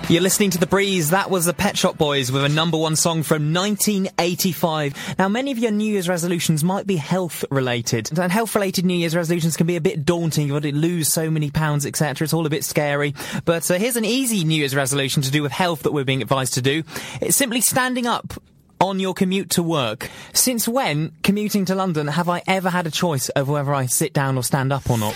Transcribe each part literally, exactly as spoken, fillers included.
You're listening to The Breeze. That was the Pet Shop Boys with a number one song from nineteen eighty-five. Now, many of your New Year's resolutions might be health-related. And health-related New Year's resolutions can be a bit daunting. You've got to lose so many pounds, et cetera. It's all a bit scary. But uh, here's an easy New Year's resolution to do with health that we're being advised to do. It's simply standing up on your commute to work. Since when, commuting to London, have I ever had a choice over whether I sit down or stand up or not?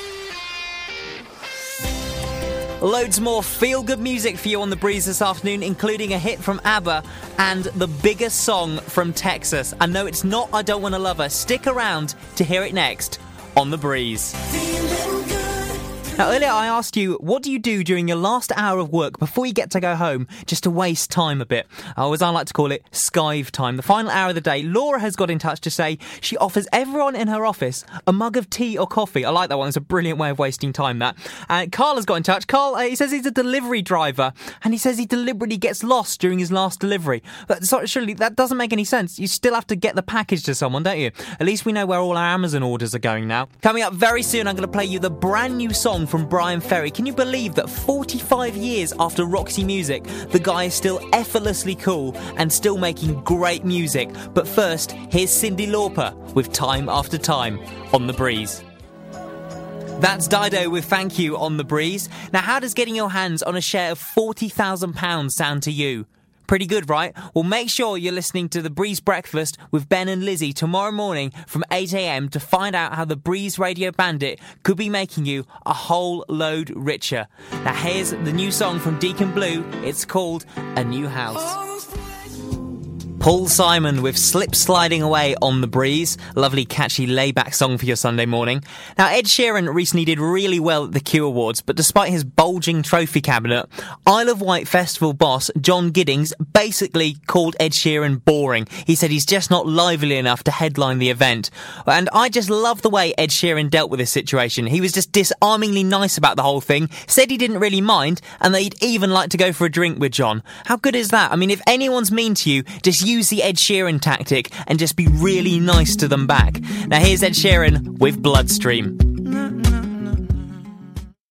Loads more feel-good music for you on The Breeze this afternoon, including a hit from ABBA and the biggest song from Texas. I know it's not I Don't Wanna Love Her. Stick around to hear it next on The Breeze. Now, earlier I asked you, what do you do during your last hour of work before you get to go home, just to waste time a bit? Or as I like to call it, skive time. The final hour of the day, Laura has got in touch to say she offers everyone in her office a mug of tea or coffee. I like that one. It's a brilliant way of wasting time, that. Uh, Carl has got in touch. Carl, uh, he says he's a delivery driver, and he says he deliberately gets lost during his last delivery. But sorry, surely that doesn't make any sense. You still have to get the package to someone, don't you? At least we know where all our Amazon orders are going now. Coming up very soon, I'm going to play you the brand new song from Brian Ferry. Can you believe that forty-five years after Roxy Music, the guy is still effortlessly cool and still making great music? But first, here's Cyndi Lauper with Time After Time on The Breeze. That's Dido with Thank You on The Breeze. Now, how does getting your hands on a share of forty thousand pounds sound to you? Pretty good, right? Well, make sure you're listening to The Breeze Breakfast with Ben and Lizzie tomorrow morning from eight a.m. to find out how the Breeze Radio Bandit could be making you a whole load richer. Now, here's the new song from Deacon Blue. It's called A New House. Paul Simon with Slip Sliding Away on The Breeze. Lovely, catchy, layback song for your Sunday morning. Now, Ed Sheeran recently did really well at the Q Awards, but despite his bulging trophy cabinet, Isle of Wight Festival boss John Giddings basically called Ed Sheeran boring. He said he's just not lively enough to headline the event. And I just love the way Ed Sheeran dealt with this situation. He was just disarmingly nice about the whole thing, said he didn't really mind, and that he'd even like to go for a drink with John. How good is that? I mean, if anyone's mean to you, just use the Ed Sheeran tactic and just be really nice to them back. Now here's Ed Sheeran with Bloodstream.